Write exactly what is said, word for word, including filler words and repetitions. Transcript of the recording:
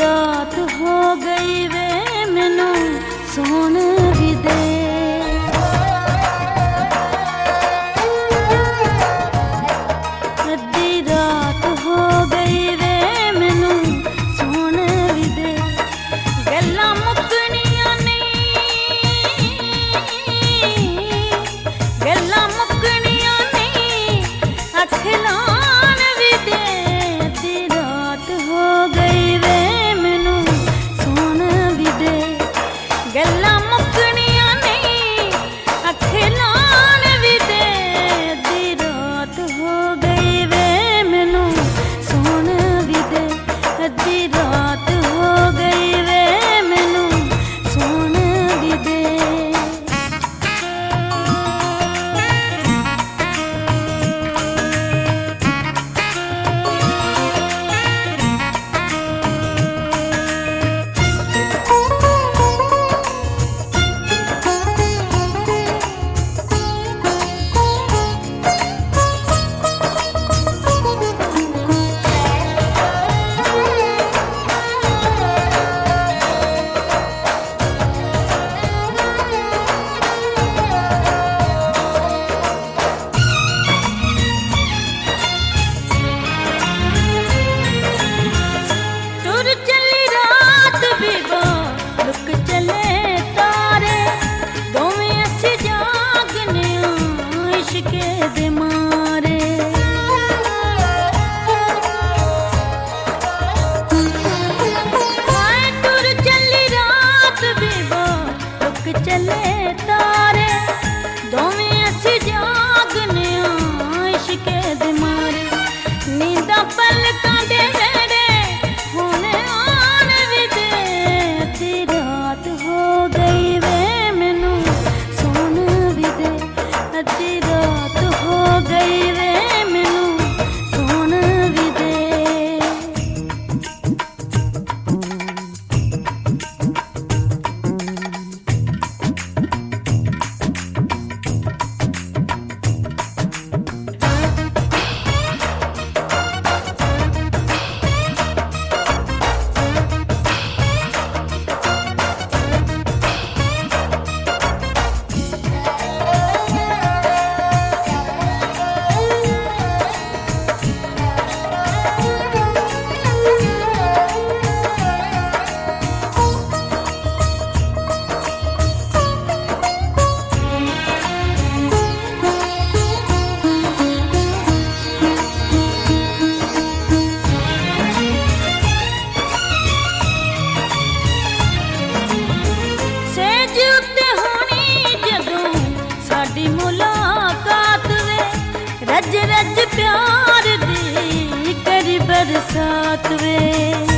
रात हो गई वे मैनू सोन भी दे। अद्धी रात हो गई वे मैनू सोन भी दे। गल्लां मुकनियां नहीं, गल्लां मुकनियां नहीं, अख लान भी दे। अद्धी रात हो गई वे मैनू सोन भी दे। गल्लां मुकनियां नहीं, अख लान भी दे। अद्धी रात हो गई वे मैनू सोन भी दे। अद्धी रात हो गई वे मैनू सोन भी दे। टुर चली रात बीबा लुक चले तारे। दोवें असी जागने इश्के दे मारे। हाय टुर चली रात बीबा लुक चले तारे। दोवें असी जागने इश्के दे मारे। नींदा पलकां दे वेड़े हुण आन भी दे। अद्धी रात हो गई वे मैनू सोन भी दे। अद्धी रात हो गई वे मैनू सोन भी दे। सेज उत्ते होनी जदों साडी मुलाकात वे। रज रज प्यार दी करी बरसात वे।